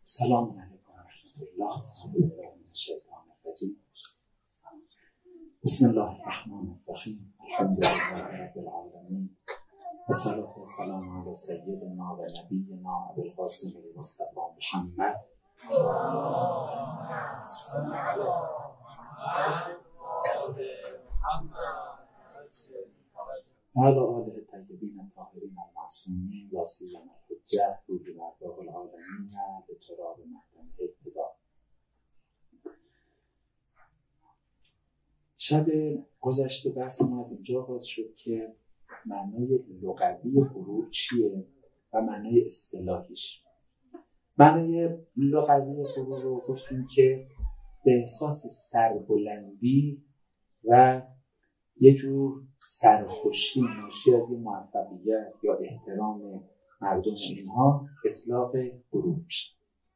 سلام علیکم و رحمت الله و الشیطان الرجیم. بسم الله الرحمن الرحیم. الحمد لله رب العالمین و الصلاة و السلام علی سیدنا و نبینا ابوالقاسم المصطفى محمد و علی آله الطیبین الطاهرین المعصومین لا سیما الحجة روح الارواح العالمین به تراب محتم ابتدا. شب گذشته بحث ما از اینجا آغاز شد که معنای لغوی غرور چیه و معنای اصطلاحیش. معنای لغوی غرور رو گفتیم که به احساس سربلندی و یه جور سرخوشی ناشی از این موفقیت یا احترام مردم اینها اطلاق غرور میشه.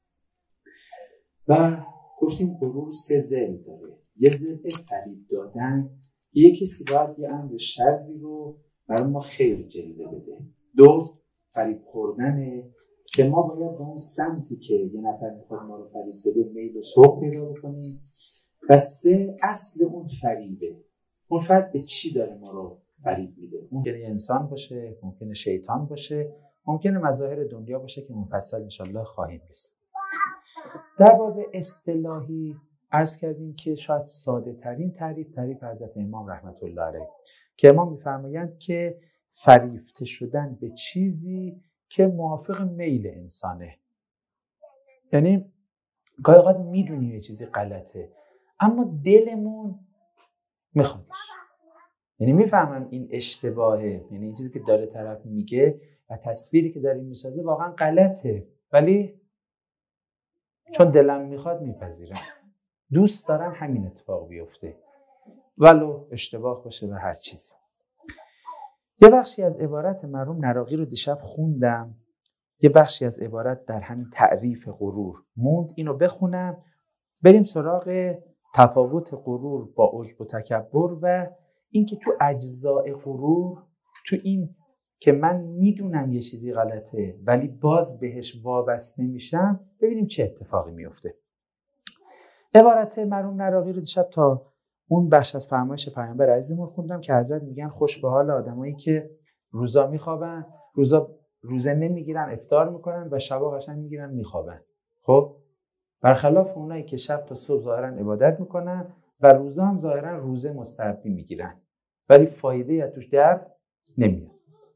و گفتیم غرور سه ضلع داره. یه ضلع فریب دادن، یه کسی باید یه امر شری رو برای ما خیر جلوه بده. دو، فریب خوردنه که ما باید به اون سمتی که یه نفر میخواد ما رو فریب بده میل و سوق پیدا بکنیم. و سه، اصل اون فریبه. اون فرد به چی داره ما رو فریب میده؟ ممکنه انسان باشه، ممکنه شیطان باشه، ممکنه مظاهر دنیا باشه که مفصل انشالله خواهیم رسید. در باب اصطلاحی عرض کردیم که شاید ساده ترین تعریف حضرت امام رحمت الله علیه که امام میفرمایند که فریفته شدن به چیزی که موافق میل انسانه. یعنی گاهی اوقات میدونیم یه چیزی غلطه اما دلمون میخوادش، یعنی میفهمم این اشتباهه، یعنی این چیزی که داره طرف میگه و تصویری که داره میسازه واقعا غلطه، ولی چون دلم میخواد میپذیرم، دوست دارم همین اتفاق بیفته ولو اشتباه باشه و هر چیزی. یه بخشی از عبارت مرحوم نراقی رو دیشب خوندم، یه بخشی از عبارت در همین تعریف غرور موند، اینو بخونم بریم سراغ تفاوت غرور با عجب و تکبر و اینکه تو اجزاء غرور، تو این که من میدونم یه چیزی غلطه ولی باز بهش وابسته میشم، ببینیم چه اتفاقی میفته. عبارت مرحوم نراقی رو دیشب تا اون بخش از فرمایش پیامبر عزیزمون خوندم که حضرت میگن خوش به حال آدمایی که روزا میخوابن، روزه نمیگیرن، افطار میکنن و شبا قشنگ میگیرن میخوابن. خب برخلاف اونایی که شب تا صبح ظاهرا عبادت میکنن و روزا هم ظاهرا روزه مستحبی میگیرن ولی فایده از توش در نمیاد.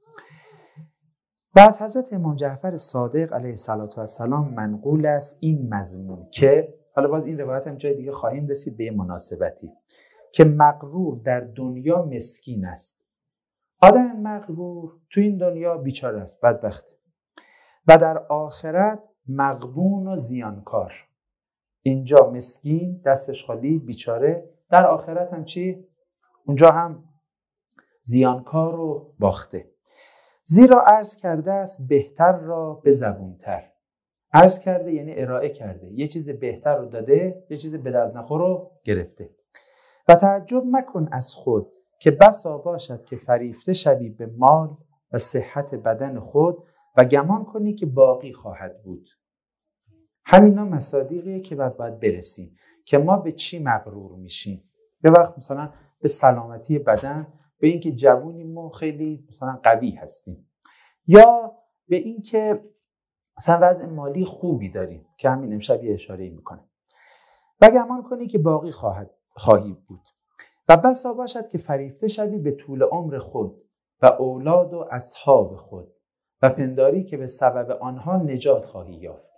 و از حضرت امام جعفر صادق علیه السلام منقول است این مضمون که حالا باز این روایت هم جای دیگه خواهیم رسید به یه مناسبتی، که مغرور در دنیا مسکین است. آدم مغرور تو این دنیا بیچاره است، بدبخت، و در آخرت مغبون و زیانکار. اینجا مسکین، دستش خالی، بیچاره، در آخرت هم چی؟ اونجا هم زیانکار و باخته. زیرا عرض کرده است بهتر را به زبونتر. عرض کرده یعنی ارائه کرده، یه چیز بهتر رو داده، یه چیز به درد نخور رو گرفته. و تعجب مکن از خود که بسا باشد که فریفته شوی به مال و صحت بدن خود و گمان کنی که باقی خواهد بود. همینا مصادیقیه که باید برسیم که ما به چی مغرور میشیم. یه وقت مثلا به سلامتی بدن، به اینکه جوونیم و خیلی مثلا قوی هستیم، یا به اینکه مثلا وضع مالی خوبی داریم که همین امشب یه اشاره‌ای میکنه، و گمان کنی که باقی خواهی بود. و بسا باشد که فریفته شوی به طول عمر خود و اولاد و اصحاب خود و پنداری که به سبب آنها نجات خواهی یافت.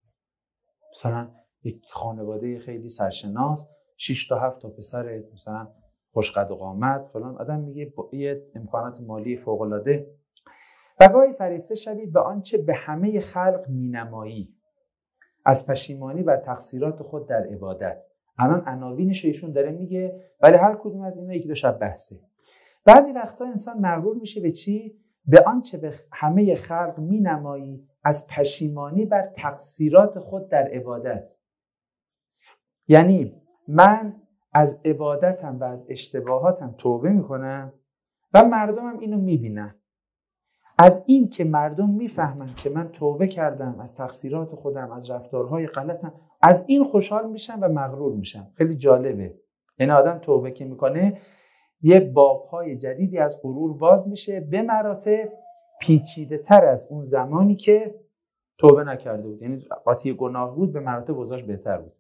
مثلا یک خانواده خیلی سرشناس، 6 تا 7 تا پسر مثلا خوشقد و قامت فلان، آدم میگه با یه امکانات مالی فوق العاده، و گاهی فریفته شوی به آنچه به همه خلق مینمایی از پشیمانی بر تقصیرات خود در عبادت. الان عناوینش رو ایشون داره میگه ولی هر کدوم از اینا یکی دو شب بحثه. بعضی وقتا انسان مغرور میشه به چی؟ به آنچه به همه خلق مینمایی از پشیمانی بر تقصیرات خود در عبادت. یعنی من از عبادتم و از اشتباهاتم توبه میکنم و مردمم اینو میبینن، از این که مردم میفهمن که من توبه کردم از تقصیرات خودم، از رفتارهای غلطم، از این خوشحال میشن و مغرور میشن. خیلی جالبه. این آدم توبه که میکنه یه بابهای جدیدی از غرور باز میشه، به مراتب پیچیده تر از اون زمانی که توبه نکرده بود. یعنی قاطی گناه بود، به مراتب وضعش بهتر بود.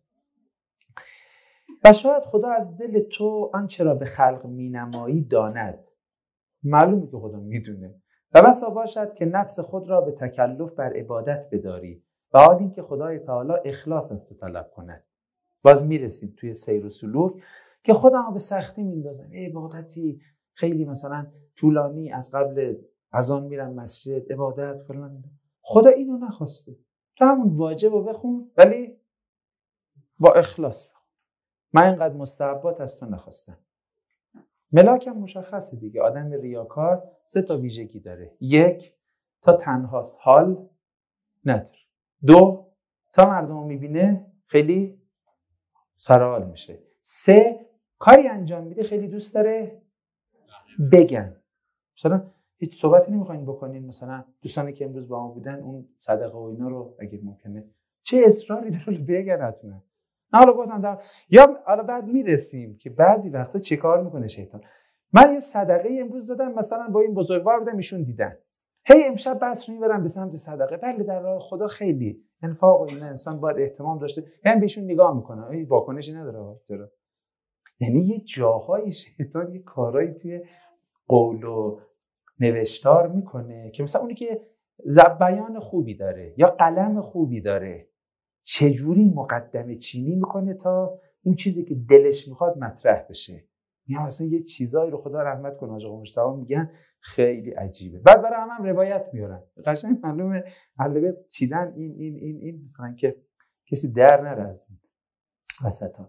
و شاید خدا از دل تو آنچه را به خلق مینمایی داند. معلومه که خدا میدونه. و بسا باشد که نفس خود را به تکلف بر عبادت بداری و حال این که خدای تعالی اخلاص از تو طلب کند. باز میرسیم توی سیر و سلوک که خودمو به سختی میندازم. عبادتی خیلی مثلا طولانی، از قبل اذان میرم مسجد، عبادت فلان. خدا اینو نخواسته. تو همون واجب رو بخون ولی با اخلاص. من اینقدر مستحبات از تو نخواستم. ملاک هم مشخصه دیگه. آدم ریاکار 3 ویژگی داره. 1 تا تنهاست حال نداره. 2 تا مردم میبینه خیلی سرحال میشه. 3 کاری انجام میده خیلی دوست داره بگن. مثلا هیچ صحبتی نمیخواین بکنین، مثلا دوستانی که امروز با ما بودن اون صدقه و اینا رو اگه ممکنه چه اصراری داره بگن حتما. نه حالا گفتم یا حالا بعد میرسیم که بعضی وقتا چه کار میکنه شیطان. من یه صدقه امروز دادم مثلا با این بزرگوار بودم، ایشون دیدن، هی امشب بس میبرم به سمت صدقه. بله در راه خدا خیلی انفاق و این انسان باید اهتمام داشته، یعنی بهشون نگاه میکنه، این واکنشی نداره. یعنی یه جاهای شیطان یه کارایی توی قول و نوشتار میکنه که مثلا اونی که بیان خوبی داره یا قلم خوبی داره چجوری مقدمه چینی میکنه تا اون چیزی که دلش میخواد مطرح بشه. میگم مثلا یه چیزایی رو خدا رحمت کنه آقا مجتبی میگن خیلی عجیبه. بعد برای هم روایت میارن قشنگ معلومه حلبه چیدن این مثلا که کسی در نره از وسطا.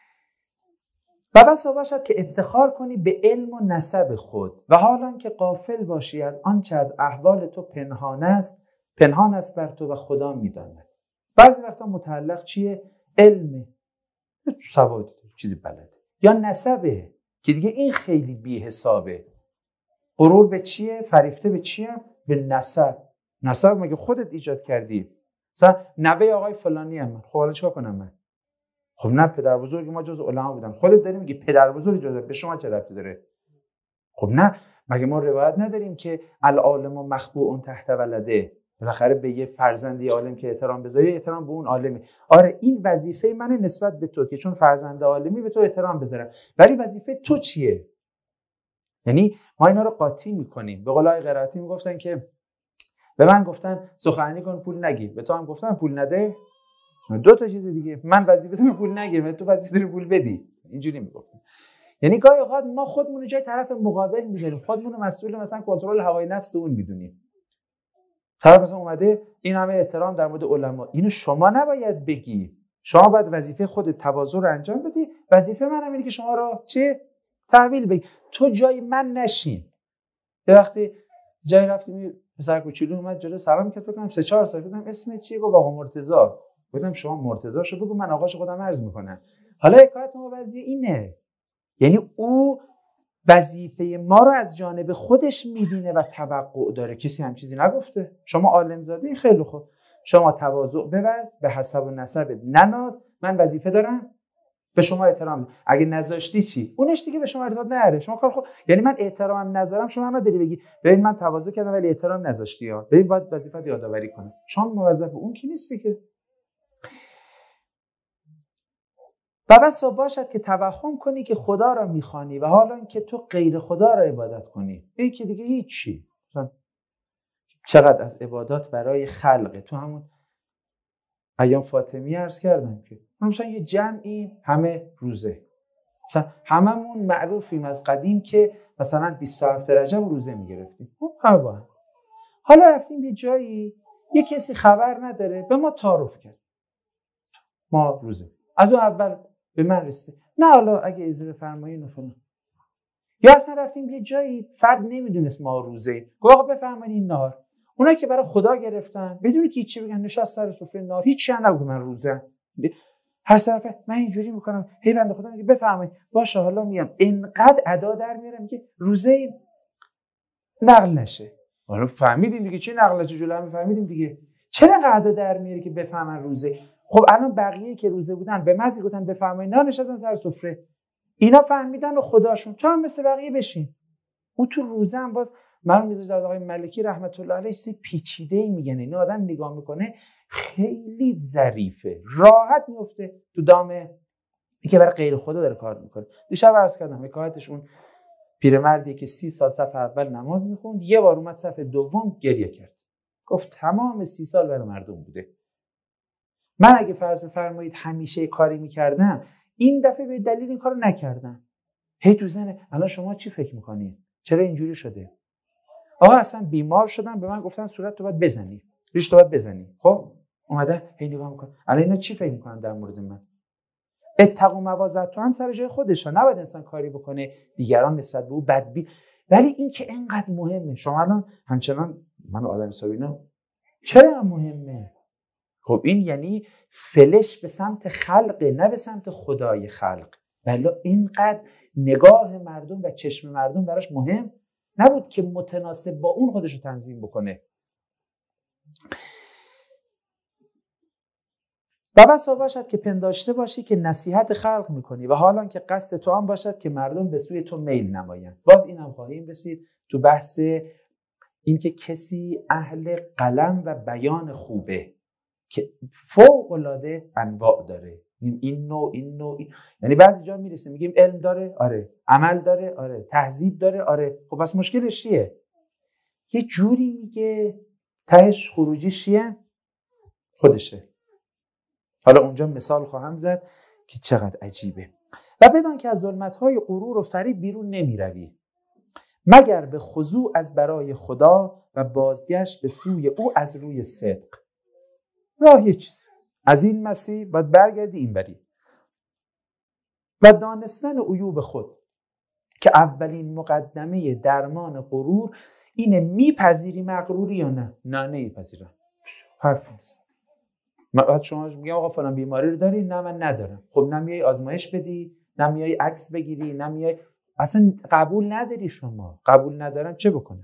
و بسا باشد که افتخار کنی به علم و نسب خود و حالان که غافل باشی از آنچه از احوال تو پنهان است بر تو و خدا میداند. بعضی وقتا متعلق چیه؟ علمه، سواد، چیزی بلده، یا نسبه که دیگه این خیلی بی حسابه. غرور به چیه؟ فریفته به چیه؟ به نسب. نسب مگه خودت ایجاد کردی؟ مثلا نوه آقای فلانی هم من، خب حالا چیکار کنم من؟ خب نه پدر بزرگ ما جز علما بودن. خودت داری میگی پدر بزرگ جز، به شما چه ربطی داره؟ خب نه مگه ما روایت نداریم که العالم مخبوء تحت ولده؟ بالاخره به یه فرزند عالم که احترام بذاری احترام به اون عالمی. آره این وظیفه منه نسبت به تو که چون فرزند عالمی به تو احترام بذارم، ولی وظیفه تو چیه؟ یعنی ما اینا رو قاطی میکنیم. به قول آقای قرائتی میگفتن که به من گفتن سخنرانی کن پول نگیر، به تو هم گفتن پول نده. 2 چیز دیگه، من وظیفه دارم پول نگیرم، تو وظیفه داری پول بدی. اینجوری میگفتن. یعنی گاهی اوقات ما خودمون رو جای طرف مقابل میذاریم، خودمون رو مسئول مثلا کنترل هوای نفس اون میدونیم. طرف مثلا اومده این همه احترام در مورد علما، اینو شما نباید بگی. شما باید وظیفه خودت تواضع رو انجام بدی. وظیفه منم اینه که شما رو چه تحویل بگی. تو جای من نشین. یه وقتی جای رفتیم پسر کوچولو اومد جلو سلام کرد، فکر کنم 3-4 سال بودم، اسم چیه؟ گفت آقا مرتضی. گفتم شما مرتضی شو بگو، من آقاش خودم عرض میکنم. حالا حکایت ما وضعیه اینه، یعنی او وظیفه ما رو از جانب خودش میبینه و توقع داره. کسی هم چیزی نگفته. شما عالم زاده خیلی خوب، شما تواضع بورز، به حسب و نسب نناز، من وظیفه دارم به شما احترام. اگه نذاشتی چی؟ اونش دیگه به شما ارتباط نداره. شما کار خود، یعنی من احترامم نذارم شما هم نداری بگی ببین من تواضع کردم ولی احترام نذاشتی ها، ببین باید وظیفت یادآوری کنم. شما موظف اون کی نیستی که. و بسا باشد که توهم کنی که خدا را میخوانی و حالا که تو غیر خدا را عبادت کنی. این که دیگه هیچی. چقدر از عبادات برای خلقه. تو همون ایام فاطمی عرض کردم که مثلا یه جمعی همه روزه، مثلا هممون معروفیم از قدیم که مثلا 27 رجب روزه میگرفتیم. همه با هم. حالا رفتیم یه جایی یه کسی خبر نداره به ما تعارف کرد ما روزه، از اون اول به من رسیده نه حالا اگه اجازه بفرمایید و فلان. یا اصلا رفتیم یه جایی فرد نمیدونست ما روزه، گفت آقا بفرمایید این نهار. اونایی که برای خدا گرفتن بدون که چی بگن نشست سر سفره نهار، هیچ چیز نگو من روزه. هر طرفه من اینجوری میکنم، هی بنده خدا میگه بفرمایید باشه حالا میام، اینقدر ادا در میارم که روزه نقل نشه. ما فهمیدیم دیگه، چه نقلت جلو هم فهمیدیم دیگه. چرا قعده در میاری که بفهمن روزه؟ خب الان بقیه که روزه بودن به مزی گفتن بفرمایید، نه نشستن سر سفره، اینا فهمیدن و خداشون، تو هم مثل بقیه بشین. اون تو روزه هم باز مرحوم میرزا جواد آقای ملکی رحمت الله علیه چیز پیچیده‌ای میگن، این آدم نگاه میکنه خیلی ظریفه، راحت میفته تو دام این که برای غیر خدا داره کار میکنه. دیشب عرض کردم حکایتش، اون پیرمردی که 30 سال صف اول نماز میخوند، یه بار اومد صف دوم گریه کرد، گفت تمام 30 سال برای مردم بوده. من اگه فرض بفرمایید همیشه کاری میکردم، این دفعه به دلیل این کارو نکردم. هی تو ذهنه الان شما چی فکر میکنید؟ چرا اینجوری شده؟ آقا اصلا بیمار شدم، به من گفتن صورت تو باید بزنی، ریش تو باید بزنی. خب اومده هی نگاه میکنه الان اینا چی فکر میکنن در مورد من؟ اتقوا موازت تو هم سر جای خودشه، نباید انسان کاری بکنه دیگران نسبت به او بدبین. ولی این که اینقدر مهمه، شما الان همچنان من آدم حسابینا چرا مهمه؟ خب این یعنی فلش به سمت خلق، نه به سمت خدای خلق. ولی اینقدر نگاه مردم و چشم مردم براش مهم نبود که متناسب با اون خودشو تنظیم بکنه. و بسا باشد که پنداشته باشی که نصیحت خلق میکنی و حالا که قصد تو هم باشد که مردم به سوی تو میل نمایند. باز این هم خواهیم رسید تو بحث این که کسی اهل قلم و بیان خوبه که فوق العاده انواع داره، این نوع یعنی بعضی جا میرسه میگیم علم داره، آره، عمل داره، آره، تهذیب داره، آره، خب بس مشکلش چیه؟ یه جوری میگه تهش خروجیش چیه؟ خودشه. حالا اونجا مثال خواهم زد که چقدر عجیبه. و بدان که از ظلمت‌های غرور و فریب بیرون نمیروی مگر به خضوع از برای خدا و بازگشت به سوی او از روی صدق. راه یه چیز از این مسیر باید برگردی این بری و دانستن عیوب خود که اولین مقدمه درمان غرور اینه میپذیری مغروری یا نه؟ نه نمیپذیرم، حرف نیست. بعد شما میگم آقا فلان بیماری رو داری؟ نه من ندارم. خب نمیای آزمایش بدی، نمیای عکس بگیری، نمیای، اصلا قبول نداری. شما قبول ندارم چه بکنم؟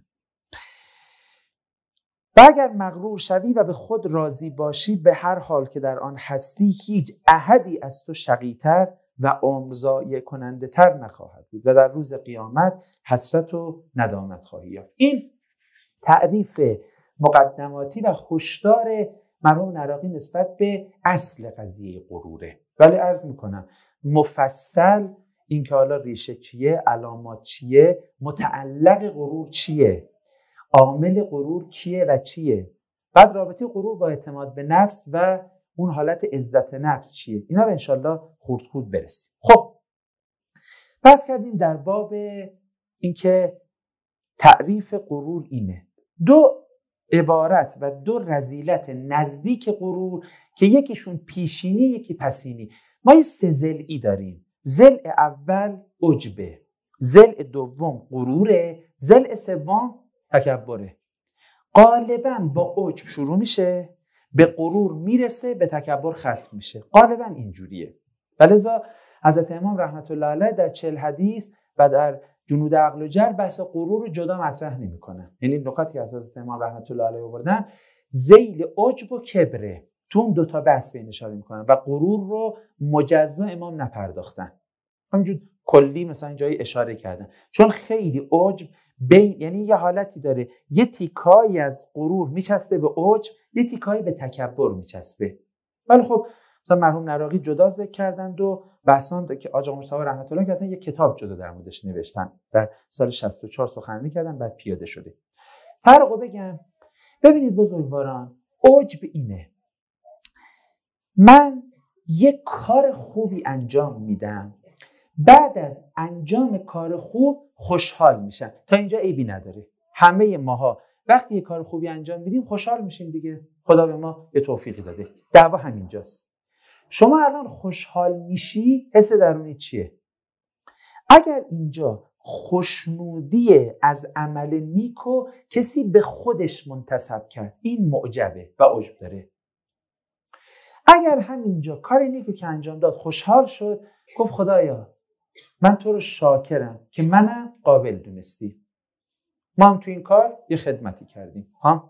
و اگر مغرور شوی و به خود راضی باشی به هر حال که در آن هستی هیچ احدی از تو شقی‌تر و عمر ضایع کننده تر نخواهد بود و در روز قیامت حسرت و ندامت خواهی یافت. این تعریف مقدماتی و هشدار مرحوم نراقی نسبت به اصل قضیه غروره. ولی عرض میکنم مفصل این که حالا ریشه چیه، علامات چیه، متعلق غرور چیه، عامل غرور کیه و چیه، بعد رابطه غرور با اعتماد به نفس و اون حالت عزت نفس چیه، اینا رو انشالله خورد خورد برسیم. خب بس کردیم در باب این که تعریف غرور اینه. دو عبارت و دو رذیلت نزدیک غرور که یکیشون پیشینی یکی پسینی. ما یه سه ضلعی داریم. ضلع اول عجبه، ضلع دوم غروره، ضلع سوم تکبره. غالبا با عجب شروع میشه، به غرور میرسه، به تکبر ختم میشه. غالبا اینجوریه. ولذا حضرت امام رحمت الله علیه در 40 حدیث و در جنود عقل و جر بحث غرور رو جدا مطرح نمیکنن. یعنی نکاتی از حضرت امام رحمت الله علیه آوردن ذیل عجب و کبره، تو اون دو تا بحث بین اشاره میکنن و غرور رو مجزا امام نپرداختن، همینجور کلی مثلا جایی اشاره کردن، چون خیلی عجب یعنی یه حالتی داره، یه تیکایی از غرور میچسبه به عجب، یه تیکایی به تکبر میچسبه. ولی خب مثلا مرحوم نراقی جدا ذکر کردند و بحثان که آقا مصطفی رحمت الله که اصلا یه کتاب جدا در موردش نوشتن، در سال 64 سخنرانی کردن، بعد پیاده شده. فرقو بگم. ببینید بزرگواران، عجب اینه من یه کار خوبی انجام میدم، بعد از انجام کار خوب خوشحال میشم. تا اینجا عیبی نداره. همه ماها وقتی یه کار خوبی انجام میدیم خوشحال میشیم دیگه، خدا به ما یه توفیقی داده. دعوا همینجاست. شما الان خوشحال میشی، حس درونی چیه؟ اگر اینجا خوشنودی از عمل نیکو کسی به خودش منتسب کرد، این معجبه و عجب داره. اگر همینجا کار نیکو که انجام داد خوشحال شد، گفت خدایا من تو رو شاکرم که منم قابل دونستی. ما هم تو این کار یه خدمتی کردیم.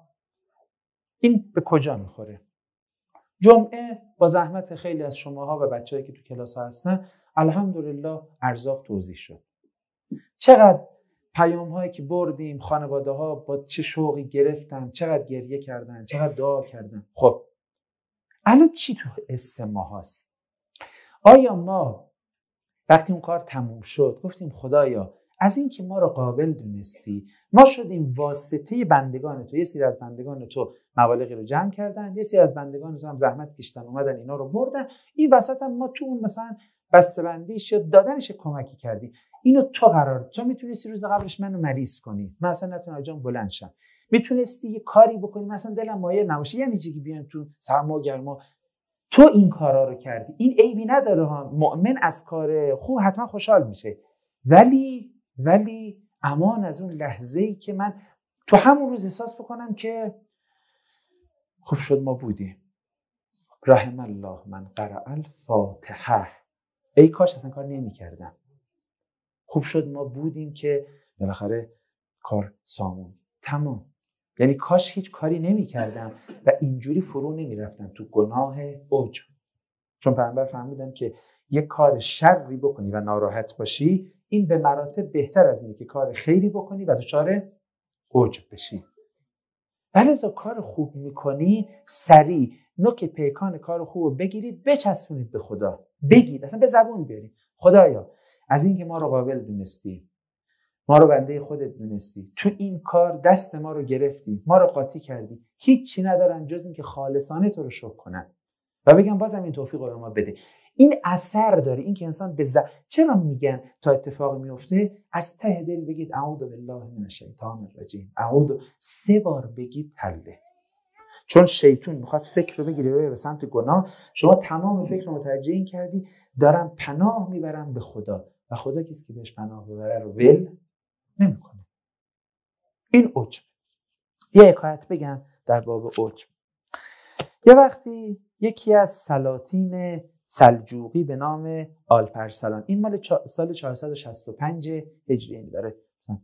این به کجا میخوره؟ جمعه با زحمت خیلی از شماها و بچه‌هایی که تو کلاس ها هستن الحمدلله ارزاق توزیع شد. چقدر پیام هایی که بردیم، خانواده ها با چه شوقی گرفتن، چقدر گریه کردن، چقدر دعا کردن. خب الان چی تو حس ما هست؟ آیا ما وقتی اون کار تموم شد گفتیم خدایا از این که ما رو قابل دونستی، ما شدیم واسطه بندگان تو، یه سری از بندگان تو مبالغی رو جمع کردن، یه سری از بندگان تو هم زحمت کشیدن اومدن اینا رو بردن، این وسط هم ما تو اون مثلا بسته‌بندیش یا دادنش کمکی کردی. اینو تو قرار تو میتونستی روز قبلش منو مریض کنی، من اصلا نتونم جام بلند شم، میتونستی یه کاری بکنی مثلا دلم مایل نباشه، یعنی چیزی بیان تو سرما و گرما، تو این کارا رو کردی. این عیبی نداره ها، مؤمن از کار خوب حتما خوشحال میشه، ولی امان از اون لحظه‌ای که من تو همون روز احساس بکنم که خوب شد ما بودیم، رحم الله من قرأ الفاتحه، ای کاش اصلا کار نمی‌کردم، خوب شد ما بودیم که بالاخره کار سامون تمام. یعنی کاش هیچ کاری نمی‌کردم و اینجوری فرو نمی‌رفتم تو گناه عجب. چون پیامبر فرمودن که یک کار شری بکنی و ناراحت باشی، این به مراتب بهتر از اینه که کار خیری بکنی و دچار عجب بشی. ولی کار خوب میکنی سریع نوک پیکان کار خوب رو بگیرید، بچسبونید به خدا، بگید اصلا به زبون بیارید خدایا از این که ما رو قابل دونستی، ما رو بنده خودت دونستی، تو این کار دست ما رو گرفتی، ما رو قاطی کردی، هیچی ندارن جز این که خالصانه تو رو شکر کنن و بگم بازم این توفیق رو ما بده. این اثر داره، این که انسان چرا میگن تا اتفاق میفته از ته دل بگید اعوذ بالله من الشیطان الرجیم، 3 بار بگید حله. چون شیطان میخواد فکر رو بگیره به سمت گناه، شما تمام فکر رو متوجه این کردی دارم پناه میبرم به خدا و خدا کسی که بهش پناه ببره رو ول نمیکنه. این عجب. یه حکایت بگم در باب عجب. یه وقتی یکی از سلاطین سلجوقی به نام آلپرسلان، این مال سال 465 هجری، یعنی داره مثلا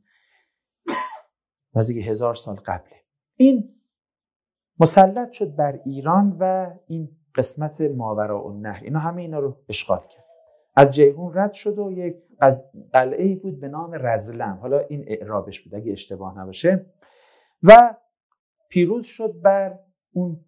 نزدیک 1000 سال قبله، این مسلط شد بر ایران و این قسمت ماوراءالنهر، اینا همه اینا رو اشغال کرد. از جیهون رد شد و یک از قلعه‌ای بود به نام رزلم، حالا این اعرابش بود اگه اشتباه نباشه، و پیروز شد بر اون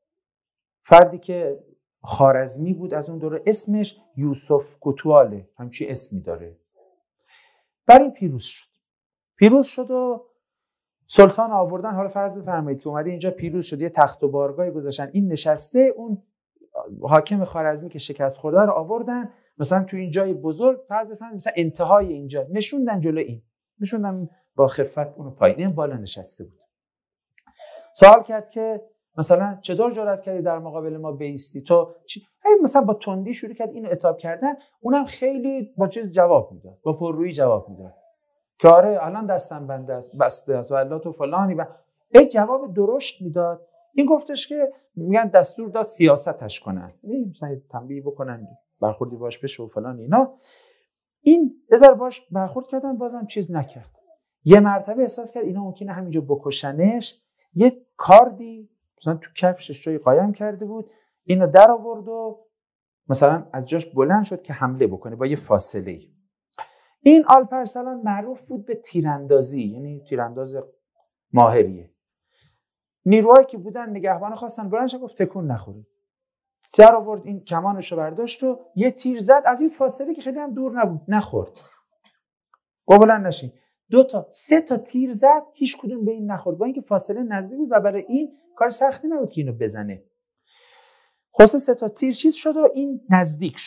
فردی که خوارزمی بود از اون دوره، اسمش یوسف کوتواله، همچی اسمی داره. بر این پیروز شد و سلطان آوردن، حالا فرض بفرمایید که اومده اینجا پیروز شد، یه تخت و بارگاهی گذاشتن، این نشسته، اون حاکم خوارزمی که شکست خورده رو آوردن مثلا تو این جای بزرگ، فرض بفرمایید مثلا انتهای اینجا نشوندن جلو این، نشوندن با خفت اون پایین، این بالا نشسته بود. سوال کرد که مثلا چطور جرأت کردی در مقابل ما بایستی؟ تو مثلا با تندی شروع کرد اینو عتاب کردن، اونم خیلی با چیز جواب میداد، با پررویی جواب میداد که آره الان دستم بسته است و الله تو فلانی، و جواب درشت میداد. این گفتش که میگن دستور داد سیاستش کنن، مثلا تنبیه بکنن، برخوردی باش بشه و فلان اینا. این بذار باش برخورد کردن، بازم چیز نکرد. یه مرتبه احساس کرد اینا ممکنه همینجا بکشنش، یه کاردی مثلا تو کفشش روی قایم کرده بود، اینو در آورد و مثلا از جاش بلند شد که حمله بکنه با یه فاصله‌ای. این آلپرسلان معروف بود به تیراندازی، یعنی تیرانداز ماهریه. نیروهایی که بودن نگهبان خواستن بلند شه، گفت تکون نخورید. در آورد این کمانشو برداشت و یه تیر زد از این فاصله که خیلی هم دور نبود، نخورد. گفت بلند نشین. 2 تا 3 تا تیر زد، هیچ کدوم به این نخورد، با اینکه فاصله نزدیک بود و برای این کار سختی نبود که اینو بزنه. خلاص 3 تا تیر چیز شد و این نزدیک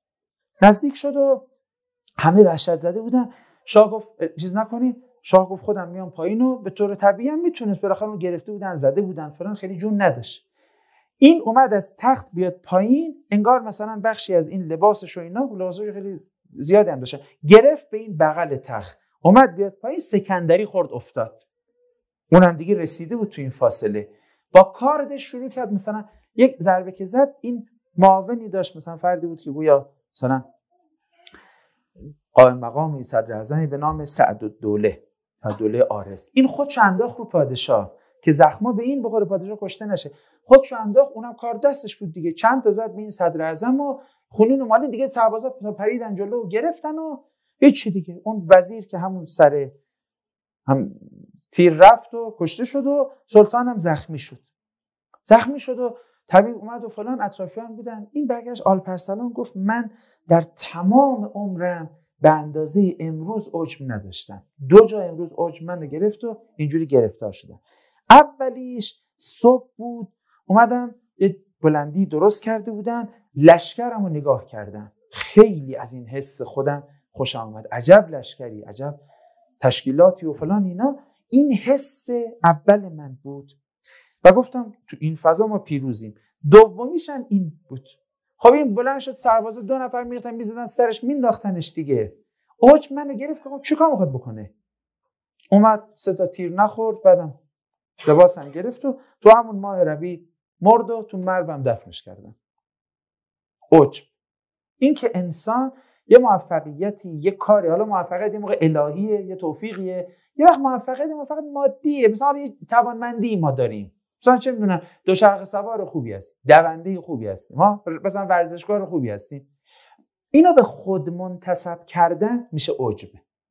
شد و همه وحشت زده بودن. شاه گفت چیز نکنید، شاه گفت خودم میام پایین و به طور طبیعی هم میتونست، بالاخره اون گرفته بودن زده بودن فلان، خیلی جون نداشت. این اومد از تخت بیاد پایین، انگار مثلا بخشی از این لباسش و اینا، لباسش خیلی زیادی هم داشت، گرفت به این بغل تخت، اومد بیاد پایین، سکندری خورد افتاد. اونم دیگه رسیده بود تو این فاصله، با کاردش شروع کرد، مثلا یک ضربه که زد، این معاونی داشت، مثلا فردی بود که گویا مثلا قائم مقامی صدر اعظمی به نام سعدالدوله، تا دوله آرس. این خودشو انداخت رو پادشاه که زخما به این بخوره پادشاه کشته نشه. خودشو انداخت، اونم کار دستش بود دیگه. چند تا زد به این صدر اعظم و خونین اومد دیگه، سربازا پریدن جلو و گرفتن و هیچ دیگه. اون وزیر که همون سر هم تیر رفت و کشته شد و سلطان هم زخمی شد و طبیب اومد و فلان، اطرافیان بودن. این برگشت آلپرسلان گفت من در تمام عمرم به اندازه امروز عجب نداشتم. 2 جا امروز عجب منو گرفت و اینجوری گرفتار شدم. اولیش صبح بود، اومدم یه بلندی درست کرده بودن، لشکرمو نگاه کردم، خیلی از این حس خودم خوشم اومد. عجب لشکری، عجب تشکیلاتی و فلان اینا. این حس اول من بود و گفتم تو این فضا ما پیروزیم. دومیش هم این بود. خب این بلند شد، سربازا 2 نفر میرفتن میزدن سرش مینداختنش دیگه. اوج منو گرفت، گفتم چیکار میخواد بکنه؟ اومد 3 تا تیر نخورد، بعدم لباسم گرفت و تو همون ماه ربیع مرد و تو مربم دفنش کردن. اوج این که انسان یه موفقیتی، یه کاری، حالا موفقیت یه موقع الهیه، یه توفیقیه، یه وقت موفقیت مادیه. مثلا یه توانمندی ما داریم، مثلا چه میدونم دوچرخه سوار خوبی هستیم، دونده خوبی هستیم، ما مثلا ورزشکار خوبی هستیم. اینو به خود منتسب کردن میشه عجب.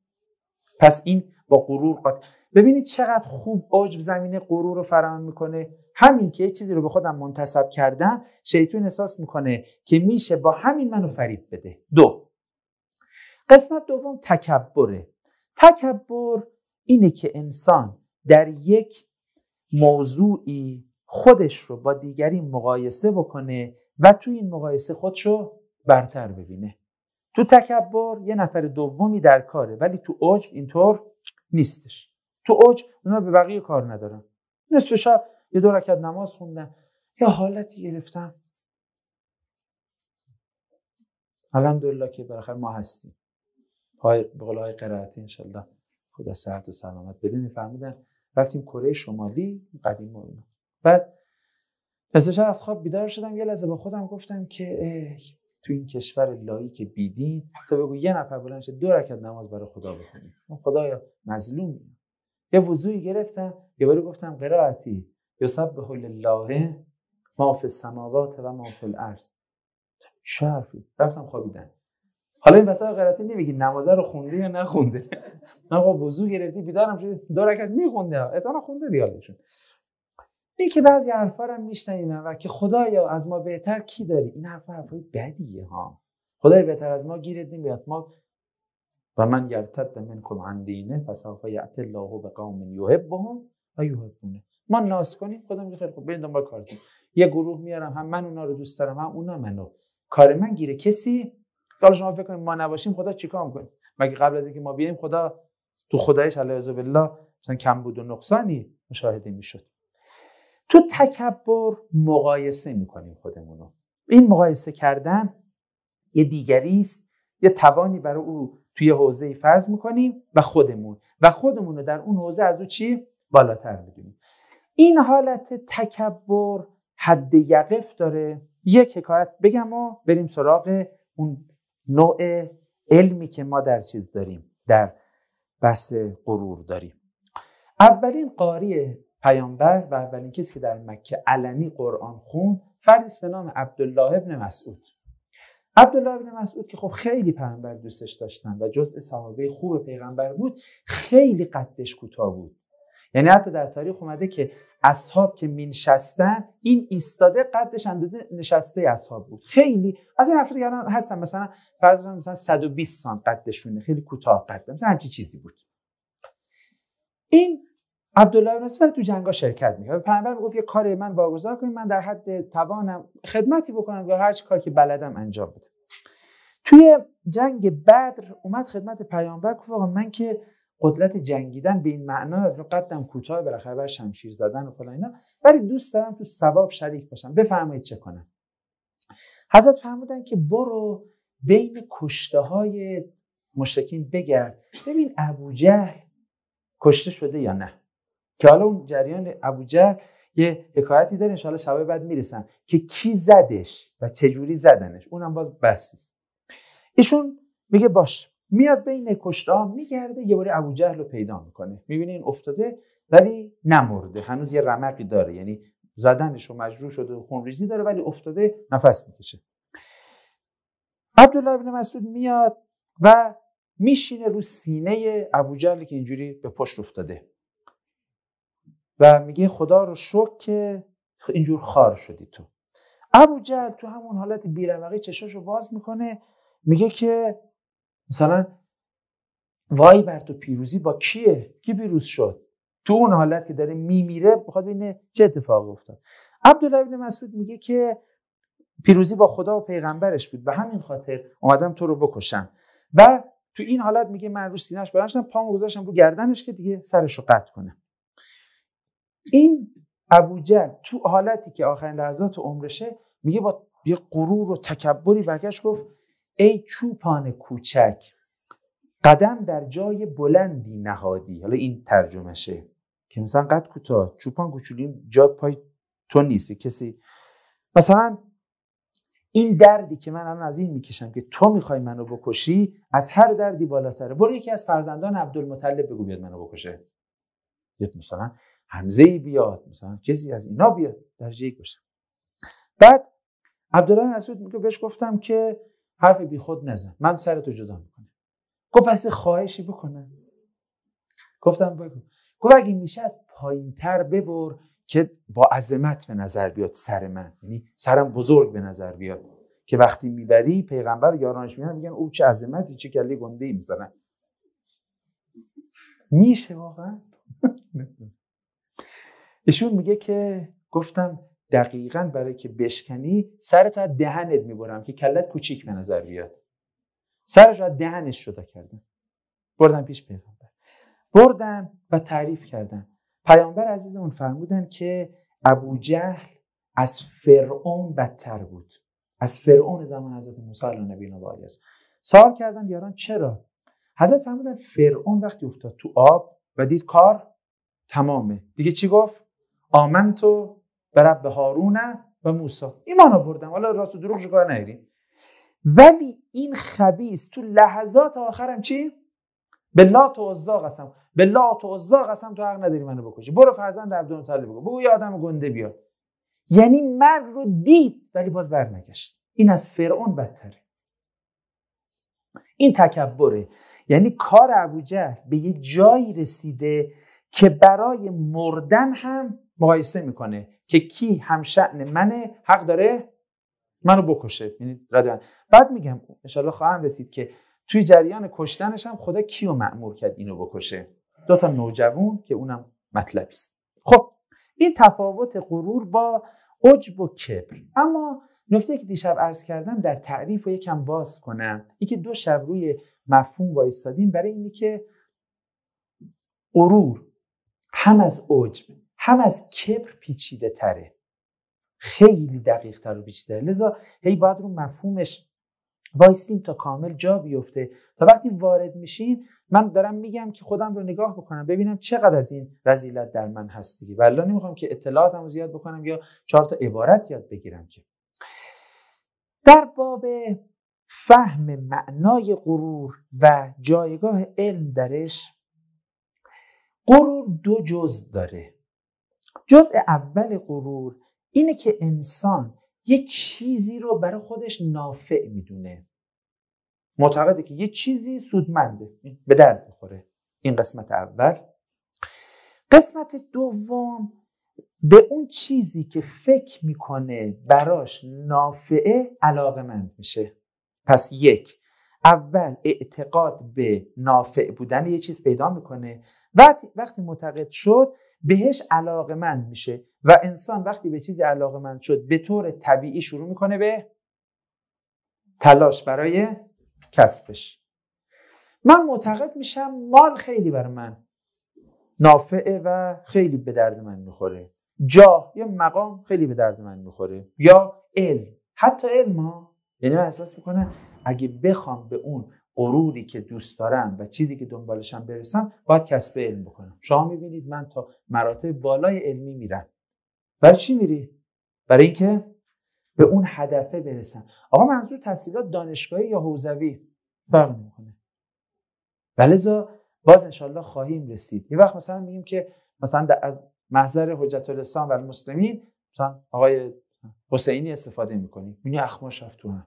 پس این با غرور ببینید چقدر خوب عجب زمینه غرور رو فراهم میکنه. همین که یه چیزی رو به خودم منتسب کردم، شیطان احساس میکنه که میشه با همین منو فریب بده. 2 قسمت دوم تکبره. تکبر اینه که انسان در یک موضوعی خودش رو با دیگری مقایسه بکنه و تو این مقایسه خودش رو برتر ببینه. تو تکبر یه نفر دومی در کاره، ولی تو عجب اینطور نیستش. تو عجب اونا به بقیه کار ندارن. نصف شب یه 2 رکعت نماز خوندم، یه حالتی گرفتم، الحمدلله که بالاخره ما هستیم. به قول های قرائتی انشالله خدا صحت و سلامت بده. میفرمودن رفتیم کره شمالی قدیم و اینا. بعد از شب از خواب بیدار شدم، یه لحظه با خودم گفتم که تو این کشور لایی که بیدین، تو بگو یه نفر بلند شه 2 رکعت نماز برای خدا بخونیم، خدایا مظلومی. یه وضوئی گرفتم، یه باری گفتم قرائتی یسبح لله ما فی السماوات و ما فی الارض. شرفی رفتم خوابیدم. حالا این وسط قرائتی نمیگی نمازه رو خونده یا نخونده. من با وضو گرفتی بیدارم شدی 2 رکعت میخونده، احتمالاً خونده دیالشون. این که بعضی حرفا رو میشنویم و که خدایا از ما بهتر کی داری، این حرفای بدیه ها. خدای بهتر از ما گیرت نمیاد. ما و من یرتد منکم عن دینه فسوف یأتی الله بقوم یحبهم و یحبونه. ما ناز کنیم خدا میگه خیلی خوب برید دنبال کارتون. یه گروه میارم، هم من اونا رو دوست دارم هم اونا منو. کار من گیره کسی. حالا شما فکر کنید ما نباشیم خدا چیکار میکنه؟ مگه قبل از اینکه ما بیایم خدا تو خدایش علیه بالله مثلا کم بود و نقصانی مشاهده میشد. تو تکبر مقایسه میکنیم خودمونو. این مقایسه کردن یه دیگری است، یه توانی برای او توی حوزه‌ای فرض میکنیم و خودمون رو در اون حوزه از او چی بالاتر میدونیم. این حالت تکبر حد یقف داره. یک حکایت بگم و بریم سراغ اون نوع علمی که ما در چیز داریم، در بحث غرور داریم. اولین قاری پیامبر و اولین کسی که در مکه علنی قرآن خوند فردی به نام عبدالله ابن مسعود. عبدالله ابن مسعود که خب خیلی پیامبر دوستش داشتن و جزء صحابه خوب پیغمبر بود، خیلی قدش کوتاه بود. یعنی حتی در تاریخ اومده که اصحاب که مینشستن این ایستاده قدش اندازه نشسته اصحاب بود. خیلی از این افراد الان هستن مثلا فرض کنید مثلا 120 سانت قدشونه، خیلی کوتاه قد، مثلا همچین چیزی بود. این عبدالله بن مسعود تو جنگا شرکت می‌کرد. پیامبر میگفت یه کاری من واگذار کنید، من در حد توانم خدمتی بکنم یا هر چی کاری که بلدم انجام بدم. توی جنگ بدر اومد خدمت پیامبر گفت آقا من که قدرت جنگیدن به این معنا ندارم، قدم کوتاه، بالاخره بر شمشیر زدن و فلان اینا، ولی دوست دارم تو ثواب شریک باشم، بفرمایید چه کنم. حضرت فرمودن که برو بین کشته‌های مشرکین بگرد ببین ابوجهل کشته شده یا نه. که حالا اون جریان ابوجهل یه حکایتی داره، ان شاءالله شب بعد میرسم که کی زدش و چه جوری زدنش، اونم باز بحثی است. ایشون میگه باش میاد بین کشته‌ها میگرده، یه باری ابوجهل رو پیدا میکنه، میبینه این افتاده ولی نمرده، هنوز یه رمقی داره، یعنی زدنش رو مجروح شده و خونریزی داره ولی افتاده نفس میکشه. عبدالله بن مسعود میاد و میشینه رو سینه ابوجهل که اینجوری به پشت افتاده و میگه خدا رو شکر که اینجور خار شدی تو. ابوجهل تو همون حالت بی‌رمقی چشاشو باز میکنه، میگه که مثلا وای بر تو، پیروزی با کیه؟ کی پیروز شد؟ تو اون حالت که داره میمیره بخواد ببینه چه اتفاقی افتاد. عبدالله بن مسعود میگه که پیروزی با خدا و پیغمبرش بود، به همین خاطر اومدم تو رو بکشم. و تو این حالت میگه من رو سینه‌اش بلند شدم، پامو گذاشتم رو گردنش که دیگه سرش رو قطع کنه. این ابوجهل تو حالتی که آخرین لحظات عمرشه میگه با یه غرور و تکبری برگشت گفت ای چوپان کوچک، قدم در جای بلندی نهادی. حالا این ترجمهشه که مثلا قد کوتاه، چوپان کوچولی، جا پای تو نیست کسی. مثلا این دردی که من الان از این میکشم که تو میخوای منو بکشی از هر دردی بالاتره. برو یکی از فرزندان عبدالمطلب بگو بیاد منو بکشه، مثلا حمزه بیاد، مثلا کسی از اینا بیاد درجه یک بشه. بعد عبدالله مسعود میگه بهش گفتم که حرف بی خود نزن، من سرتو جدا میکنم. گفت پس خواهشی بکنم؟ گفتم بگو. گفت اگه میشه از پایین‌تر ببر که با عظمت به نظر بیاد سر من، یعنی سرم بزرگ به نظر بیاد که وقتی میبری پیغمبر یارانش میگن او چه عظمتی، چه کله گنده‌ای میزنن. میشه واقعا؟ ایشون میگه که گفتم دقیقاً برای که بشکنی سرت از دهنت میبرم که کلت کوچیک به نظر بیاد. سرش از دهنش جدا کردم، بردم پیش پیغمبر، بردم و تعریف کردم. پیامبر عزیزمون فرمودن که ابوجهل از فرعون بدتر بود، از فرعون زمان حضرت موسی علیه نبینا و آله. سوال کردن یاران چرا؟ حضرت فرمودن فرعون وقتی افتاد تو آب و دید کار تمامه دیگه چی گفت؟ آمنتو برب هارون و موسی، ایمان آوردم، حالا راست و دروغ شکار نگیریم. ولی این خبیث تو لحظات آخرم چی؟ به لات و عزی قسم، به لات و عزی قسم تو حق نداری منو بکشی، برو فرزند عبدالمطلب بگو یه آدم گنده بیاد. یعنی مرگ رو دید ولی باز برنگشت. این از فرعون بدتره. این تکبره. یعنی کار ابوجهل به یه جایی رسیده که برای مردن هم مقایسه میکنه که کی هم شأن منه، حق داره منو بکشه. یعنی بعد میگم انشالله خواهم رسید که توی جریان کشتنش هم خدا کیو مأمور کرد اینو بکشه؟ 2 نوجوان که اونم مطلبی است. خب این تفاوت غرور با عجب و کبر. اما نکته که دیشب عرض کردم در تعریف رو یکم باز کنم، این که 2 شب روی مفهوم وایستادیم برای اینی که غرور هم از عجب هم از کبر پیچیده تره، خیلی دقیق تر و پیچیده تره. لذا هی باید رو مفهومش وایستیم تا کامل جا بیفته، تا وقتی وارد میشیم من دارم میگم که خودم رو نگاه بکنم ببینم چقدر از این رذیلت در من هست دیگه. والله نمیخوام که اطلاعاتمو زیاد بکنم یا 4 تا عبارت یاد بگیرم. که در باب فهم معنای غرور و جایگاه علم درش، غرور 2 جزء داره. جزء اول غرور اینه که انسان یه چیزی رو برای خودش نافع میدونه، معتقده که یه چیزی سودمنده، به درد میخوره. این قسمت اول. قسمت دوم به اون چیزی که فکر میکنه براش نافعه علاقه‌مند میشه. پس اول اعتقاد به نافع بودن یه چیز پیدا میکنه، وقتی معتقد شد بهش علاقه‌مند میشه و انسان وقتی به چیزی علاقه‌مند شد به طور طبیعی شروع میکنه به تلاش برای کسبش. من معتقد میشم مال خیلی برای من نافعه و خیلی به درد من میخوره، جاه یا مقام خیلی به درد من میخوره، یا علم، حتی علم ها. یعنی من احساس میکنم اگه بخوام به اون غروری که دوست دارم و چیزی که دنبالشم برسم باید کسب علم بکنم. شما میبینید من تا مراتب بالای علمی میرم. برای چی میری؟ برای اینکه به اون هدفه برسم. آقا منظور تحصیلات دانشگاهی یا حوزوی فرق نمیکنه. ولذا باز انشالله خواهیم رسید. یه وقت مثلا میگیم که مثلا از محضر حجت الاسلام و المسلمین مثلا آقای حسینی استفاده میکنیم، میگه اخماش رفت تو هم.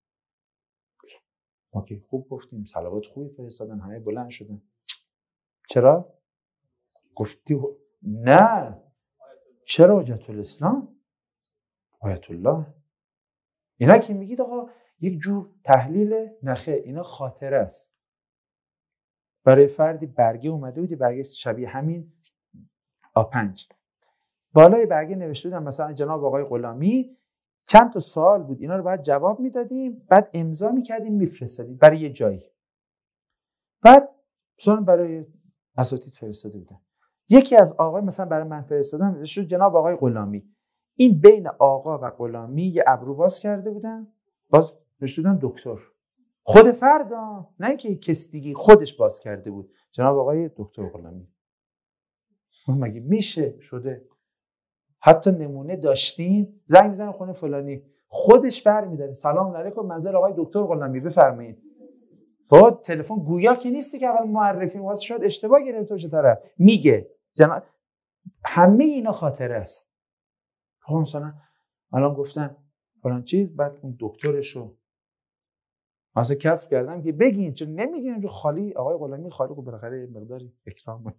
اوکی خوب گفتیم، صلوات خوبی فرستادن، همه بلند شدن. چرا؟ گفتی نه. چرا حجت الاسلام؟ آیت الله. اینا که میگید آقا یک جور تحلیل نخه، اینا خاطره است. برای فردی برگه اومده بود، برگه شبیه همین A5 بالای برگه نوشته بودن مثلا جناب آقای غلامی چند تا سوال بود، اینا رو باید جواب میدادیم، بعد امضا میکردیم میفرستادیم برای یه جایی. بعد مثلا برای اساتید فرستاده بودن. یکی از آقای مثلا برای من فرستادن نوشته جناب آقای غلامی. این بین آقا و غلامی یه ابرو باز کرده بودن، باز نوشته بودن دکتر. خود فردا، نه که کس دیگه، خودش باز کرده بود جناب آقای دکتر غلامی. مگه میشه؟ شده. حتی نمونه داشتیم، زنگ میزنه خونه فلانی، خودش برمی‌داره سلام علیکم منزل آقای دکتر غلامی بفرمایید. بعد تلفن گویا که نیستی که اول معرفی واسه شاید اشتباه گرفته باشه طرف، میگه جناب همه اینا خاطره است. خب مثلا الان گفتن فلان چیز، بعد اون دکترشو واسه کسب کردم که بگین، چون نمیگین جو خالی آقای غلامی خالی کو بالاخره مقداری اکرام.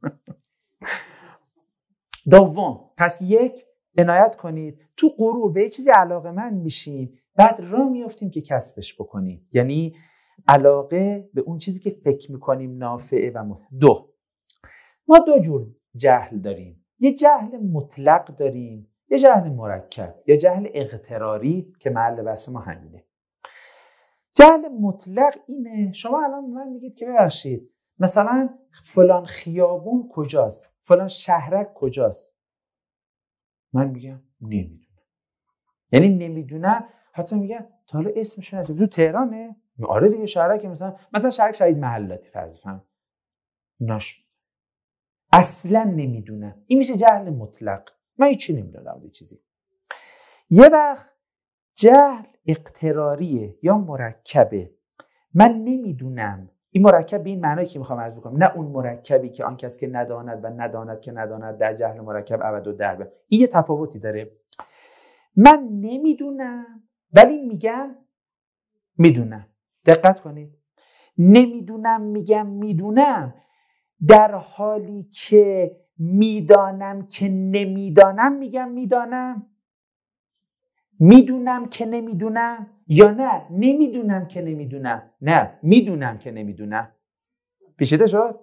دوم، پس یک عنایت کنید تو غرور به یه چیزی علاقه‌مند میشیم، بعد راه میافتیم که کسبش بکنیم، یعنی علاقه به اون چیزی که فکر میکنیم نافعه و دو، ما دو جور جهل داریم، یه جهل مطلق داریم، یه جهل مرکب، یا جهل اغتراری که محل بحث ما همینه. جهل مطلق اینه شما الان من میگید که ببخشید مثلا فلان خیابون کجاست، فلان شهرک کجاست، من میگم نمیدونم. یعنی نمیدونم، حتی میگم تا حالا اسمش ندیدم، تو تهرانه؟ آره دیگه شهرک، مثلا شهرک شهید محلاتی فرض کنم، ناش اصلا نمیدونم. این میشه جهل مطلق، من هیچی نمیدونم یه چیزی. یه وقت جهل اغتراریه یا مرکبه، من نمیدونم. این مرکب به این معنی که میخوام عرض بکنم، نه اون مرکبی که آن کس که نداند و نداند که نداند در جهل مرکب ابد و دربه. این یه تفاوتی داره. من نمیدونم ولی میگم میدونم. دقت کنید، نمیدونم میگم میدونم، در حالی که میدانم که نمیدانم میگم میدانم. میدونم که نمیدونم، یا نه نمیدونم که نمیدونم، نه میدونم که نمیدونم. پیچیده شد؟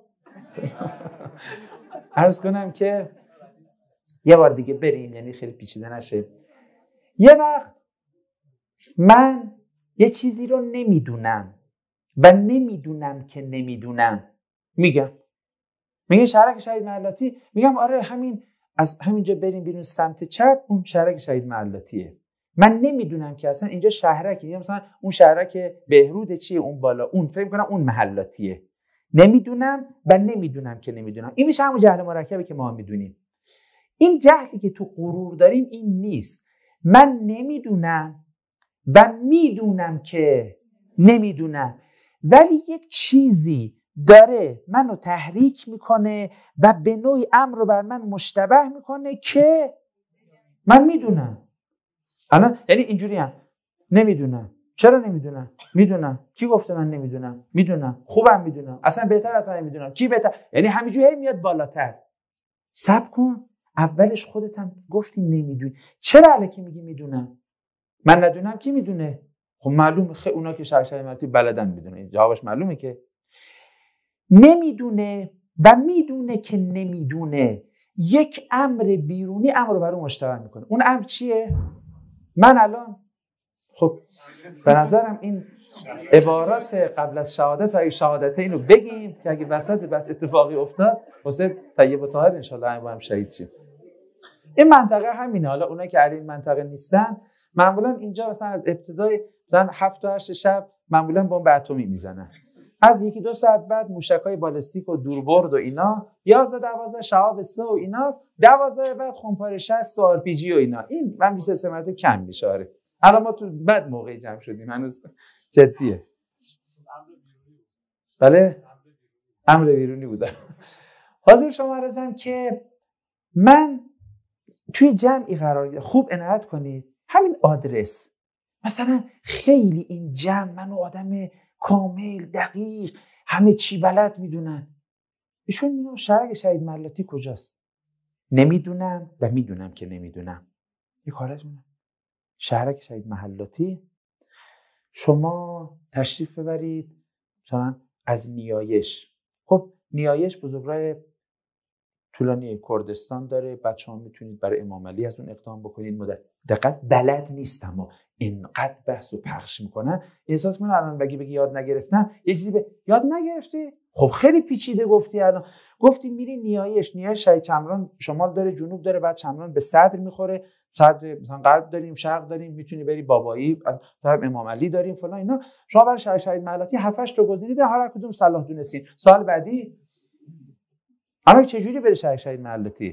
عرض کنم که یه بار دیگه بریم، یعنی خیلی پیچیده نشه. یه وقت من یه چیزی رو نمیدونم و نمیدونم که نمیدونم، میگم شهرک شهید محلاتی، میگم آره همین، از همینجا بریم بیرون سمت چپ اون شهرک شهید محلاتیه. من نمیدونم که اصلا اینجا شهرک، یا مثلا اون شهرک بهرود چیه اون بالا، اون فکر کنم اون محلاتیه. نمیدونم و نمیدونم که نمیدونم. این میشه همون جهل مرکبی که ما میدونیم. این جهلی که تو غرور داریم این نیست. من نمیدونم و میدونم که نمیدونم، ولی یک چیزی داره منو تحریک میکنه و به نوعی امر رو بر من مشتبه میکنه که من میدونم. انا یعنی اینجوری هم نمیدونم. چرا نمیدونم؟ میدونم. کی گفته من نمیدونم؟ میدونم. خوبم میدونم. اصلا بهتر از همین میدونم. کی بهتر؟ یعنی همینجوری میاد بالاتر. صبر کن، اولش خودت هم گفتی نمیدونی، چرا الکی میگی میدونم؟ من ندونم کی میدونه؟ خب معلومه اونا که شرشای ملتی بلدن میدونه. جوابش معلومه که نمیدونه و میدونه که نمیدونه. یک امر بیرونی امر رو برای مشتبه میکنه. اون امر چیه؟ من الان خب به نظرم این عبارات قبل از شهادت و شهادتین رو بگیم که اگه وسط بس اتفاقی افتاد واسه طیب و طاهر انشالله با هم شهید شیم. این منطقه همینه. حالا اونایی که علی این منطقه نیستن معمولا اینجا مثلا از ابتدای مثلا 7 تا 8 شب معمولا بمب اتمی میزنن، از 1-2 ساعت بعد موشکای بالستیک و دوربرد و اینا، 11-12 شهاب 3 و اینا، 12 بعد خمپاره 60 و آر پی جی و اینا. این من 23 مرتبه کم میشه. الان ما تو بعد موقعی جمع شدیم، هنوز جدیه. بله امر بیرونی بودم. حاضر شما عرضم که من توی جمعی قرار گرفتم. خوب عنایت کنید همین آدرس، مثلا خیلی این جمع منو آدم کامل دقیق همه چی بلد میدونن، ایشون میگم شهرک شهید ملاطی کجاست؟ نمیدونم و میدونم که نمیدونم. یه کارش میدونم شهرک شهید ملاطی شما تشریف ببرید مثلا از نیایش. خب نیایش بزرگراه طولانی کردستان داره، بچه‌ها میتونید برای امام علی از اون اقدام بکنید. دقیق بلد نیستم و اینقدر بحث و پخش میکنن احساس میکنم الان بگی یاد نگرفتم یه چیزی به یاد نگرفتی. خب خیلی پیچیده گفتی. الان گفتی میری نیایش شهید چمران شمال داره جنوب داره، بعد چمران به صدر میخوره، صدر مثلا غرب داریم شرق داریم، میتونی بری بابایی طرف امام علی داریم فلان اینا. شما برای شهید ملاطی 7 تا گزینه هر کدوم صلاح دونستین. سال بعدی الان چجوری بره شهید ملاطی؟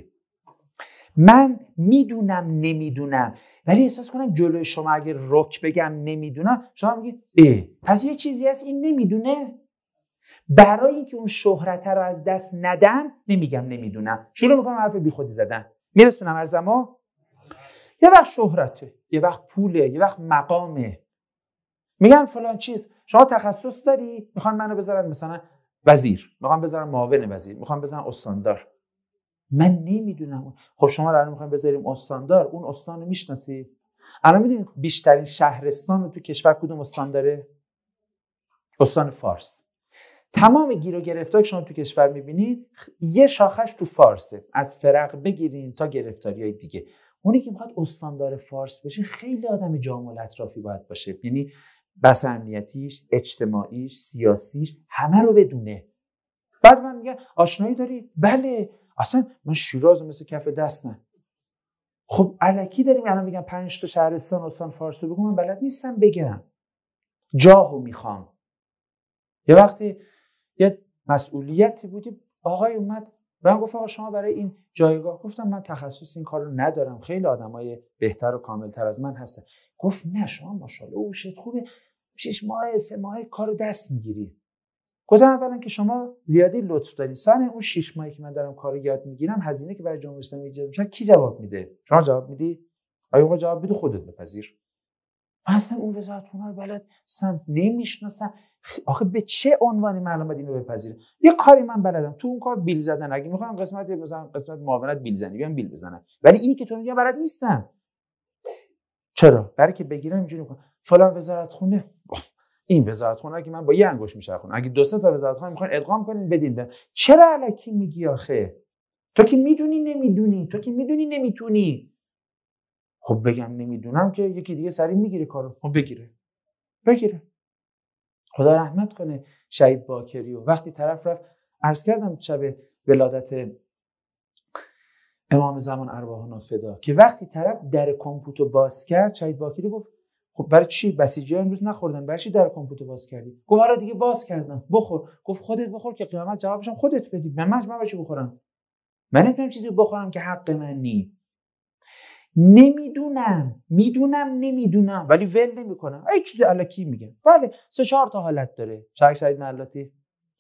من میدونم نمیدونم، ولی احساس کنم جلوی شما اگه رک بگم نمیدونم شما میگی پس یه چیزی هست این نمیدونه. برای اینکه اون شهرت رو از دست ندم نمیگم نمیدونم، شروع میکنم حرف بی خودی زدن. میرسونم ارزمو یه وقت شهرته، یه وقت پوله، یه وقت مقامه. میگن فلان چیز شما تخصص داری، میخوان منو بذارن مثلا وزیر، میخوان بذارن معاون وزیر، میخوان بذارن استاندار. من نمیدونم. خب شما الان میخوایم بذاریم استاندار، اون استان رو میشناسی؟ الان میدونید بیشترین شهرستان رو تو کشور کدوم استان داره؟ استان فارس. تمام گیر و گرفتاری که شما تو کشور میبینید یه شاخش تو فارسه، از فرق بگیرین تا گرفتاریای دیگه. اونی که میخواد استاندار فارس بشه خیلی آدم جامع الاطرافی باید باشه، یعنی بس امنیتیش، اجتماعیش، سیاسیش همه رو بدونه. بعد من میگم آشنایی داری؟ بله، اصلا من شیراز مثل کف دستم. خب الکی داریم الان میگم 5 تا شهرستان استان فارس رو بگم، من بلد نیستم بگم، جاهو میخوام. یه وقتی یه مسئولیتی بودی آقای اومد و من گفت آقا شما برای این جایگاه، گفتم من تخصص این کار رو ندارم، خیلی آدمای بهتر و کاملتر از من هستن. گفت نه شما ماشاءالله اوشت خوبه، 6 ماه 3 ماه کارو دست میگیری. گفتم اولا که شما زیادی لطف دارین، ثانیا اون 6 ماهی که من دارم کارو یاد میگیرم هزینه که برای جمهوری اسلامی ایجاد میشه کی جواب میده؟ شما جواب میدی؟ آقا جواب بده خودت بپذیر. اصلا اون وزارتخونه رو بلد سم نمیشناسم. آخه به چه عنوانی معلومه اینو بپذیرم؟ یه کاری من بلدم، تو اون کار بیل زدن، اگه میخوام قسمت مثلا قسمت معاونت بیل زنی بیام بیل بزنم، ولی اینی که تو میگی بلد نیستم. چرا؟ برای که بگیرم اینجوری میکنم فلان وزارتخونه، این وزارتخونه که من با یه انگشت میچرخونم، اگه 2-3 تا وزارتخونه میخوان ادغام کنین بدین به. چرا الکی میگی آخه؟ تو که میدونی نمیدونی، تو که میدونی نمیتونی. خب بگم نمیدونم که یکی دیگه سریع میگیره کارو. خب بگیره. خدا رحمت کنه شهید باکری و وقتی طرف رفت عرض کردم شب ولادت امام زمان ارواحنا فدا که وقتی طرف در کامپیوتر باز کرد شهید باکری گفت خب برای چی بسیجی‌ها امروز نخوردن، برای چی در کامپیوتر باز کردی؟ گفت آره دیگه باز کردم. بخور. گفت خودت بخور که قیامت جوابشم خودت بدی. من برای چی بخورم؟ من نمیتونم چیزی بخورم که حق من نی. نمیدونم ولی ول نمیکنم. ای چیز الکی میگم. بله 3-4 تا حالت داره. شهید ملاطی.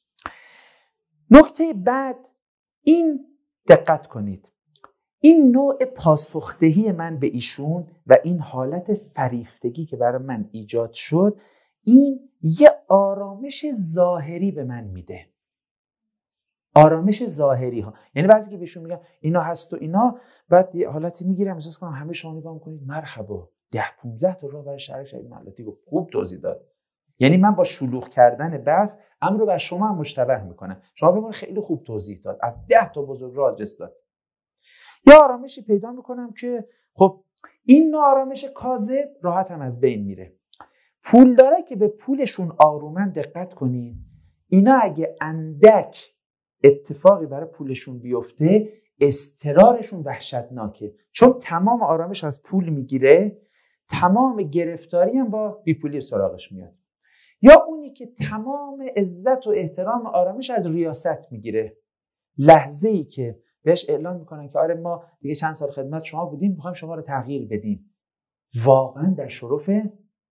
نکته بعد این دقت کنید. این نوع پاسخدهی من به ایشون و این حالت فریفتگی که برای من ایجاد شد، این یه آرامش ظاهری به من میده. آرامش ظاهری ها، یعنی بعضی که بهشون میگم اینا هست و اینا، بعد یه حالتی میگیرم احساس کنم همه شما نگاه میکنید مرحبا 10-15 تا راه برای شهید ملاطی گفت، خوب توضیح داد. یعنی من با شلوغ کردن بحث امر رو بر شما هم مشتبه میکنم. شما ببینید خیلی خوب توضیح داد، از 10 تا بزرگراه آدرس داد. یه آرامشی پیدا میکنم که خب این نوع آرامش کاذب راحت هم از بین میره. پول داره که به پولشون آرومن دقت کنین، اینا اگه اندک اتفاقی برای پولشون بیفته اضطرارشون وحشتناکه، چون تمام آرامش از پول میگیره، تمام گرفتاری هم با بیپولی سراغش میاد. یا اونی که تمام عزت و احترام و آرامش از ریاست میگیره، لحظه‌ای که بهش اعلام میکنن که آره ما دیگه چند سال خدمت شما بودیم میخوایم شما رو تغییر بدیم، واقعا در شرف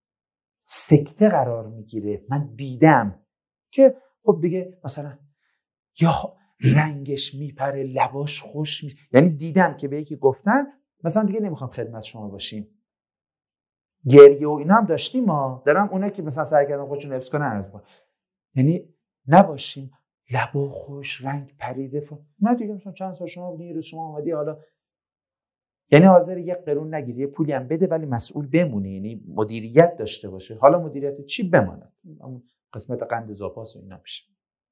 سکته قرار میگیره. من دیدم که خب دیگه مثلا یا رنگش میپره، لباش خوش یعنی دیدم که به یکی گفتن مثلا دیگه نمیخوام خدمت شما باشیم. گریه و اینا هم داشتیم ما، دارم اونایی که مثلا سعی کردن خودشون حفظ کنن عرض کنم، یعنی نباشیم لبا خوش، رنگ پریده نه دیگه مثلا چند سال شما بودین، یه روز شما اومدی، حالا یعنی حاضر یک قرون نگیری، یه پولی هم بده ولی مسئول بمونی، یعنی مدیریت داشته باشه. حالا مدیریت چی بماند، قسمت قند زاپاس و اینا میشه.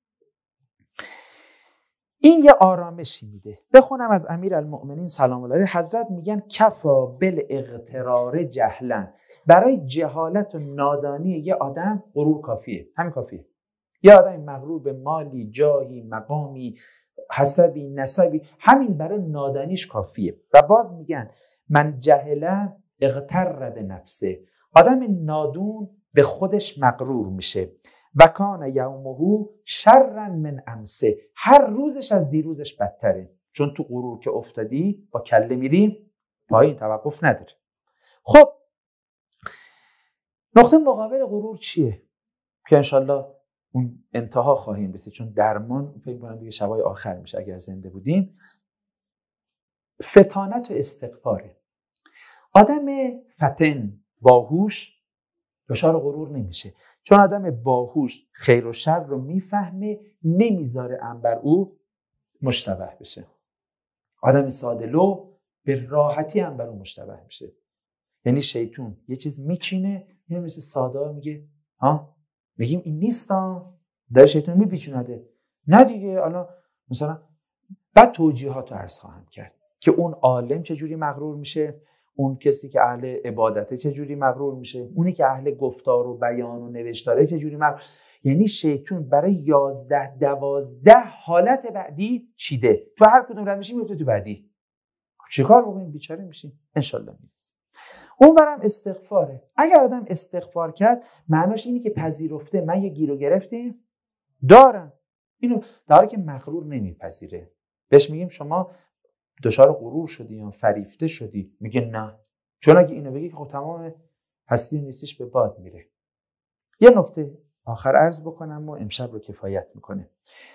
این یه آرامشی میده. بخونم از امیرالمؤمنین سلام الله علیه، حضرت میگن کفا بالاغترار جهلا، برای جهالت و نادانی یه آدم غرور کافیه، همین کافیه. یه آدم مغرور به مالی، جاهی، مقامی، حسبی، نسبی، همین برای نادانیش کافیه. و باز میگن من جهل اغتر به نفسه، آدم نادون به خودش مغرور میشه. و کان یومه شرا من امسه، هر روزش از دیروزش بدتره، چون تو غرور که افتادی با کله میریم پایین، توقف نداره. خب نقطه مقابل غرور چیه که انشالله اون انتها خواهیم رسید، چون درمان فکر کنم دیگه شبای آخر میشه اگر زنده بودیم. فطانت و استغفاره. آدم فطن باهوش دچار غرور نمیشه، چون آدم باهوش خیر و شر رو میفهمه، نمیذاره انبر او مشتبه بشه. آدم ساده لو به راحتی انبر او مشتبه میشه. یعنی شیطون یه چیز میچینه، یه مثل ساده میگه ها، میگیم این نیست ها، در شیطون میپیچونده، نه دیگه. الان مثلا بعد توجیهات رو عرض خواهم کرد که اون عالم چجوری مغرور میشه، اون کسی که اهل عبادته چجوری مغرور میشه، اونی که اهل گفتار و بیان و نوشتاره چجوری مغرور. یعنی شیطون برای 11-12 حالت بعدی چیده، تو هر کدوم رد میشیم میفته تو بعدی. چیکار بکنیم بیچاره میشیم؟ انشالله میرسیم. اون برم استغفاره. اگر آدم استغفار کرد معناش اینه که پذیرفته من یه گیر و گرفتی دارم، اینو در حالی که مغرور نمیپذیره. بهش میگیم شما دچار غرور شدی یا فریفته شدی، میگه نه، چون اگه اینو بگی خب تمام هستی نیستیش به باد میره. یه نکته آخر عرض بکنم و امشب رو کفایت میکنه.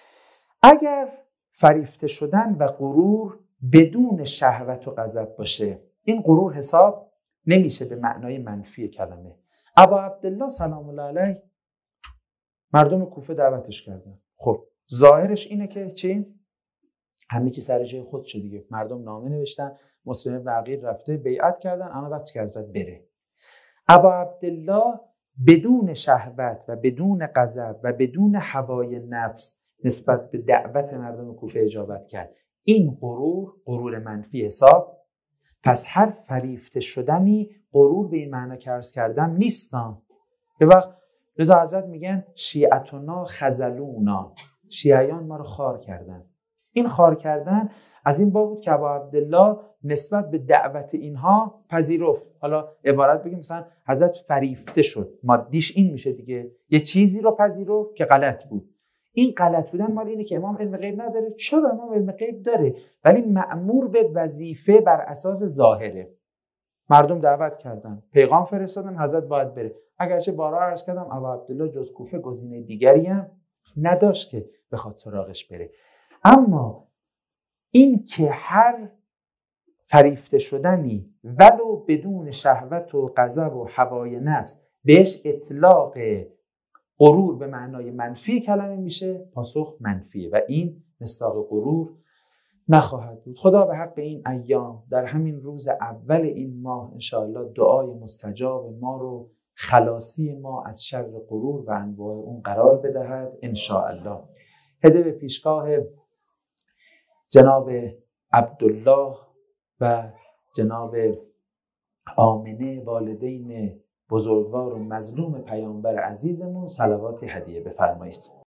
اگر فریفته شدن و غرور بدون شهوت و غضب باشه، این غرور حساب نمیشه به معنای منفی کلمه. ابا عبدالله سلام الله علیه مردم کوفه دعوتش کردن. خب ظاهرش اینه که چی؟ همه چی سر جای خودشه دیگه. مردم نامه نوشتن، مسلم بن عقیل رفته بیعت کردن، انا وقتی که حضرت بره. ابا عبدالله بدون شهوت و بدون غضب و بدون هوای نفس نسبت به دعوت مردم کوفه اجابت کرد. این غرور منفی حساب. پس هر فریفته شدنی غرور به این معنی که عرض کردم نیستن. به وقت رضا حضرت میگن شیعتنا خذلونا، شیعیان ما رو خار کردن. این خار کردن از این باب بود که ابا عبدالله نسبت به دعوت اینها پذیرفت. حالا عبارت بگیم مثلا حضرت فریفته شد، مادیش این میشه دیگه، یه چیزی رو پذیرفت که غلط بود. این غلط بودن مال اینه که امام علم غیب نداره. چرا امام علم غیب داره؟ ولی مأمور به وظیفه بر اساس ظاهره. مردم دعوت کردن، پیغام فرستادن، حضرت باید بره. اگرچه بارها عرض کردم ابا عبدالله جز کوفه گزینه دیگری هم نداشت که بخواد سراغش بره. اما این که هر فریفته شدنی ولو بدون شهوت و غضب و هوای نفس بهش اطلاق غرور به معنای منفی کلمه میشه، پاسخ منفیه و این مصداق غرور نخواهد بود. خدا به حق این ایام در همین روز اول این ماه انشاءالله دعای مستجاب ما رو، خلاصی ما از شر غرور و انواع اون قرار بدهد انشاءالله. هدیه به پیشگاه جناب عبدالله و جناب آمنه والدین بزرگوار و مظلوم پیامبر عزیزمون صلوات هدیه بفرمایید.